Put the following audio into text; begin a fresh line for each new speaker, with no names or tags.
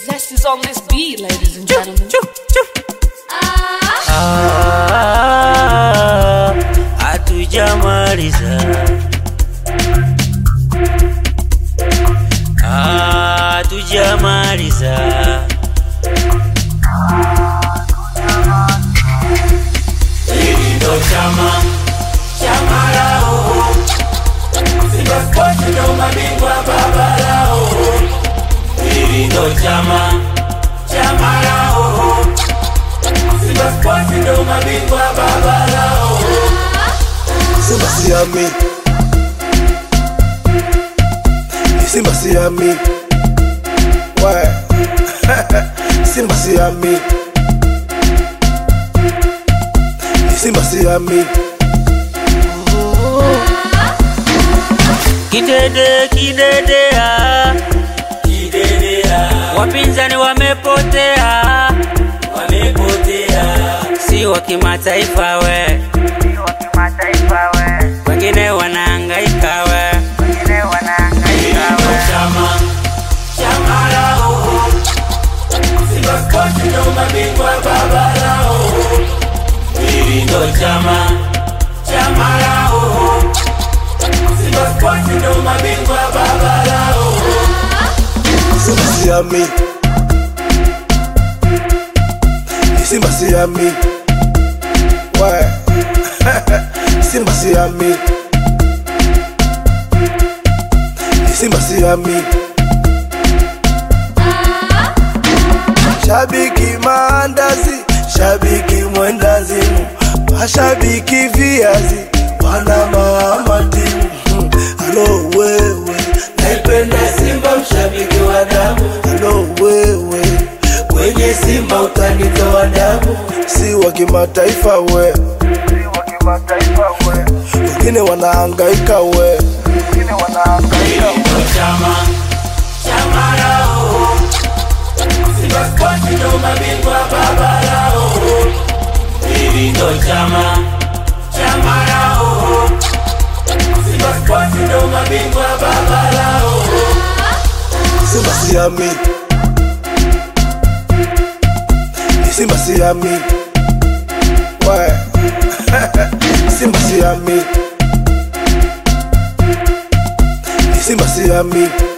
Zest is on this beat, ladies and gentlemen.
Hatujamaliza, hatujamaliza. Hili ndo chama lao, Simba Sports ndo mabingwa baba lao. Hili ndo chama lao, Simba Sports ndo mabingwa baba lao.
Simba siami, Simba siami, ouais. Simba siami, Simba siami.
Kidedea, wapinzani wamepotea, si wa kimataifa we, wengine wanahangaika we. Chama lao, Simba Sports ndo mabingwa baba lao. Hili ndo chama lao, Simba Sports ndo mabingwa baba lao.
Simba siami, Simba siami, ouais. Simba siami, Simba siami. Shabiki maandazi, shabiki mwendazimu, mashabiki viazi, wana mama timu. Halo wewe, naipenda Simba mshabiki wa damu. Halo wewe, kwenye Simba utanitoa damu. Si wa kimataifa we, wengine wanahangaika we.
Chama lao, Simba Sports ndo mabingwa baba lao. Hili ndo chama lao, Simba Sports ndo mabingwa baba lao.
Simba siami, Simba siami, ouais. Simba siami, Simba siami.